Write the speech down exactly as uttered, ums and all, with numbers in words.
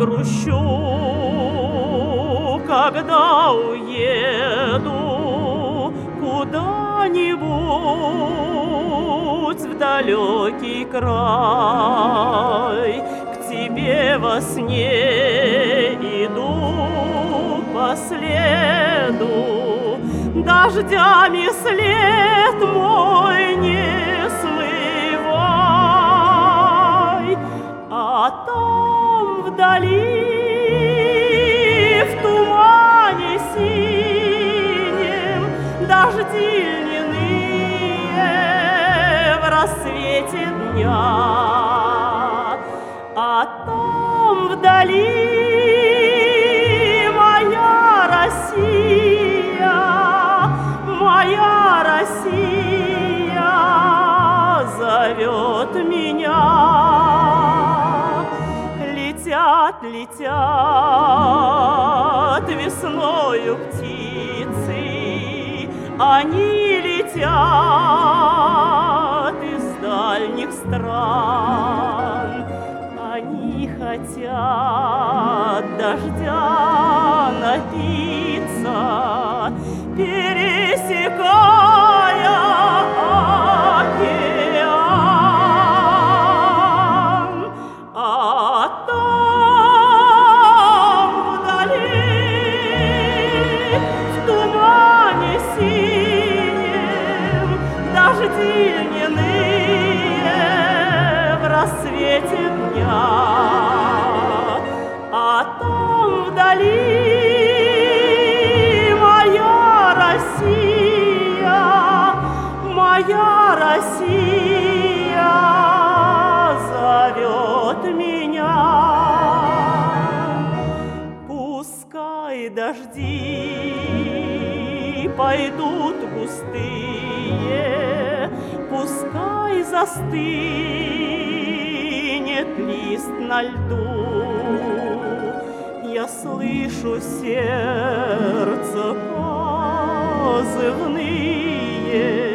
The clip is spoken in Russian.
грущу, когда уеду куда-нибудь в далекий край. К тебе во сне иду по следу, дождями след мой не смывай, а там вдали в тумане синем дожди льняные в рассвете дня, а там вдали моя Россия, моя Россия зовет меня. Летят, летят весною птицы, они летят из дальних стран, они хотят дождя напиться, пересекая океан, а там вдали в тумане синем дожди льняные в рассвете дня, а там вдали моя Россия зовет меня. Пускай дожди пойдут густые, пускай застынет лист на льду, я слышу сердце позывные.